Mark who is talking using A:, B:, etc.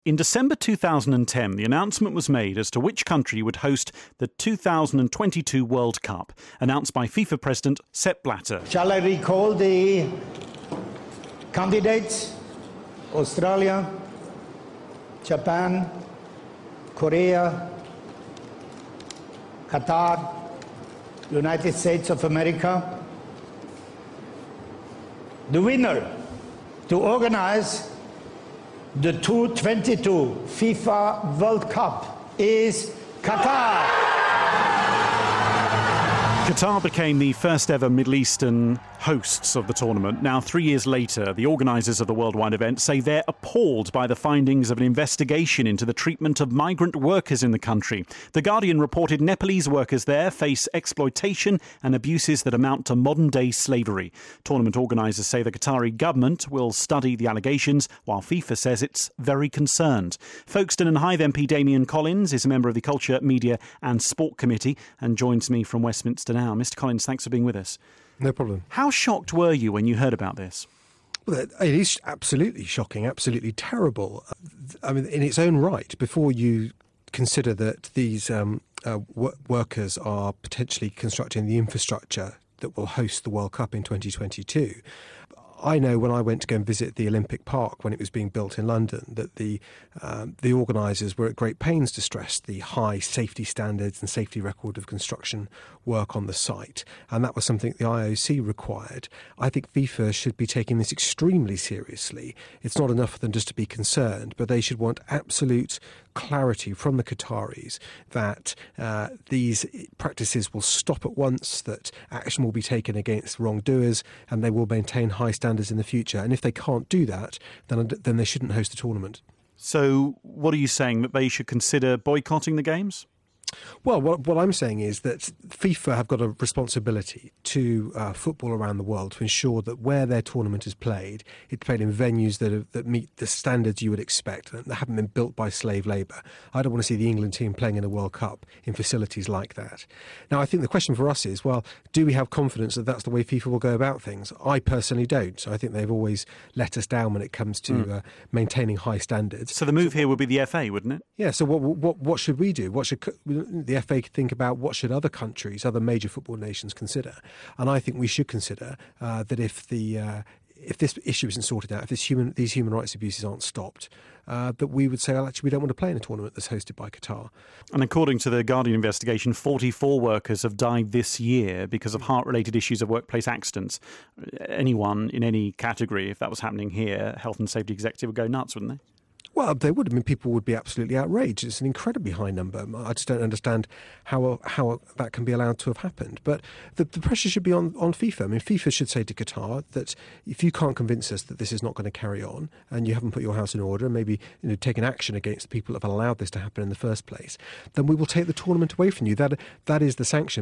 A: In December 2010, the announcement was made as to which country would host the 2022 World Cup, announced by FIFA President Sepp Blatter.
B: Shall I recall the candidates? Australia, Japan, Korea, Qatar, United States of America. The winner to organize the 2022 FIFA World Cup is Qatar.
A: Qatar became the first ever Middle Eastern hosts of the tournament. Now, 3 years later, the organisers of the worldwide event say they're appalled by the findings of an investigation into the treatment of migrant workers in the country. The Guardian reported Nepalese workers there face exploitation and abuses that amount to modern-day slavery. Tournament organisers say the Qatari government will study the allegations, while FIFA says it's very concerned. Folkestone and Hythe MP Damian Collins is a member of the Culture, Media and Sport Committee and joins me from Westminster now. Mr. Collins, thanks for being with us.
C: No problem.
A: How shocked were you when you heard about this?
C: Well, it is absolutely shocking, absolutely terrible. I mean, in its own right, before you consider that these workers are potentially constructing the infrastructure that will host the World Cup in 2022, I know when I went to go and visit the Olympic Park when it was being built in London that the organisers were at great pains to stress the high safety standards and safety record of construction work on the site, and that was something the IOC required. I think FIFA should be taking this extremely seriously. It's not enough for them just to be concerned, but they should want absolute clarity from the Qataris that these practices will stop at once, that action will be taken against wrongdoers, and they will maintain high standards in the future. And if they can't do that, then they shouldn't host the tournament.
A: So what are you saying, that they should consider boycotting the games?
C: Well, what I'm saying is that FIFA have got a responsibility to football around the world to ensure that where their tournament is played, it's played in venues that meet the standards you would expect, that haven't been built by slave labour. I don't want to see the England team playing in a World Cup in facilities like that. Now, I think the question for us is, well, do we have confidence that that's the way FIFA will go about things? I personally don't. I think they've always let us down when it comes to maintaining high standards.
A: So the move here would be the FA, wouldn't it?
C: Yeah, so what should we do? What should the FA think about? What should other countries, other major football nations consider? And I think we should consider that if this issue isn't sorted out, if these human rights abuses aren't stopped, that we would say, well, actually, we don't want to play in a tournament that's hosted by Qatar.
A: And according to the Guardian investigation, 44 workers have died this year because of heart-related issues of workplace accidents. Anyone in any category, if that was happening here, health and safety executive would go nuts, wouldn't they?
C: Well, they would. I mean, people would be absolutely outraged. It's an incredibly high number. I just don't understand how that can be allowed to have happened. But the pressure should be on FIFA. I mean, FIFA should say to Qatar that if you can't convince us that this is not going to carry on and you haven't put your house in order and maybe taken action against the people that have allowed this to happen in the first place, then we will take the tournament away from you. That is the sanction.